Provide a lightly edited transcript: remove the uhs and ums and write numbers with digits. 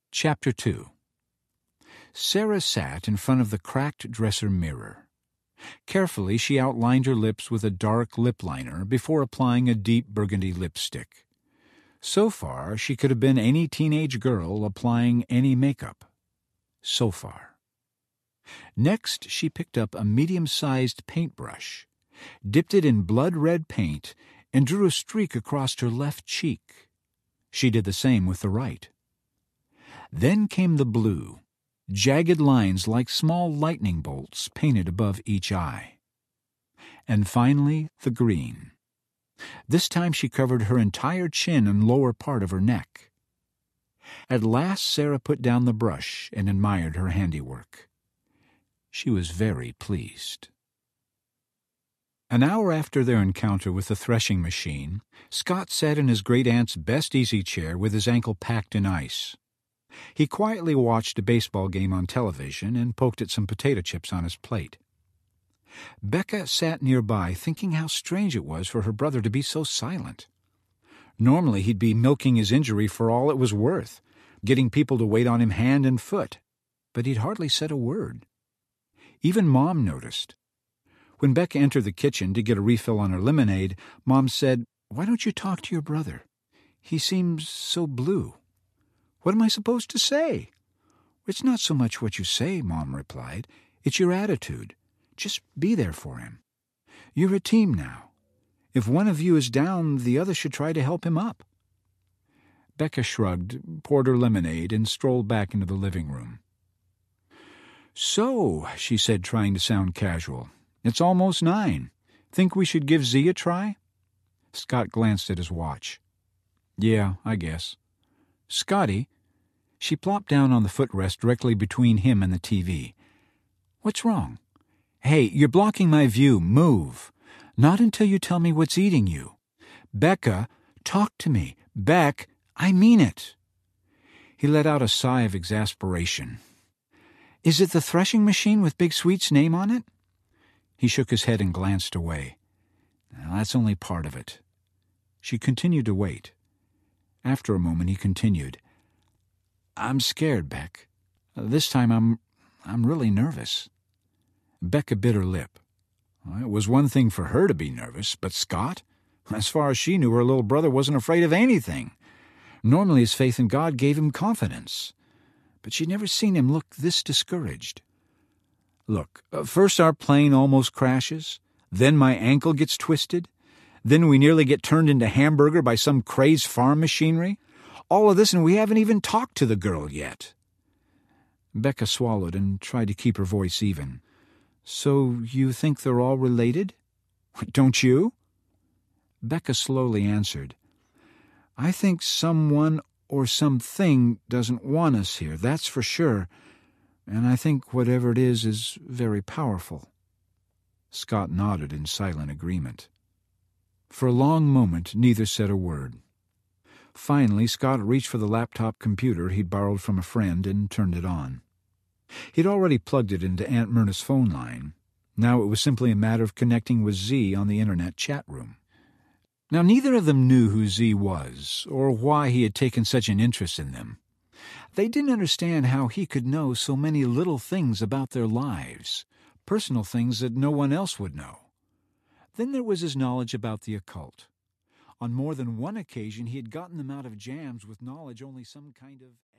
Chapter 2. Sarah sat in front of the cracked dresser mirror. Carefully, she outlined her lips with a dark lip liner before applying a deep burgundy lipstick. So far, she could have been any teenage girl applying any makeup. So far. Next, she picked up a medium-sized paintbrush, dipped it in blood-red paint, and drew a streak across her left cheek. She did the same with the right. Then came the blue, jagged lines like small lightning bolts painted above each eye. And finally, the green. This time she covered her entire chin and lower part of her neck. At last Sarah put down the brush and admired her handiwork. She was very pleased. An hour after their encounter with the threshing machine, Scott sat in his great-aunt's best easy chair with his ankle packed in ice. He quietly watched a baseball game on television and poked at some potato chips on his plate. Becca sat nearby, thinking how strange it was for her brother to be so silent. Normally he'd be milking his injury for all it was worth, getting people to wait on him hand and foot, but he'd hardly said a word. Even Mom noticed. When Becca entered the kitchen to get a refill on her lemonade, Mom said, "Why don't you talk to your brother? He seems so blue." "What am I supposed to say?" "It's not so much what you say," Mom replied. "It's your attitude. Just be there for him. You're a team now. If one of you is down, the other should try to help him up." Becca shrugged, poured her lemonade, and strolled back into the living room. "So," she said, trying to sound casual, "it's almost 9. Think we should give Z a try?" Scott glanced at his watch. "Yeah, I guess." "Scotty," she plopped down on the footrest directly between him and the TV. "What's wrong?" "Hey, you're blocking my view. Move. Not until you tell me what's eating you. Becca, talk to me. Beck, I mean it." He let out a sigh of exasperation. "Is it the threshing machine with Big Sweet's name on it?" He shook his head and glanced away. "Now, that's only part of it." She continued to wait. After a moment he continued, "I'm scared, Beck. This time I'm really nervous." Becca bit her lip. Well, it was one thing for her to be nervous, but Scott? As far as she knew, her little brother wasn't afraid of anything. Normally his faith in God gave him confidence, but she'd never seen him look this discouraged. "Look, first our plane almost crashes, then my ankle gets twisted, then we nearly get turned into hamburger by some crazed farm machinery. All of this, and we haven't even talked to the girl yet." Becca swallowed and tried to keep her voice even. "So you think they're all related?" "Don't you?" Becca slowly answered, "I think someone or something doesn't want us here, that's for sure, and I think whatever it is very powerful." Scott nodded in silent agreement. For a long moment neither said a word. Finally, Scott reached for the laptop computer he'd borrowed from a friend and turned it on. He'd already plugged it into Aunt Myrna's phone line. Now it was simply a matter of connecting with Z on the internet chat room. Now neither of them knew who Z was, or why he had taken such an interest in them. They didn't understand how he could know so many little things about their lives, personal things that no one else would know. Then there was his knowledge about the occult. On more than one occasion he had gotten them out of jams with knowledge only some kind of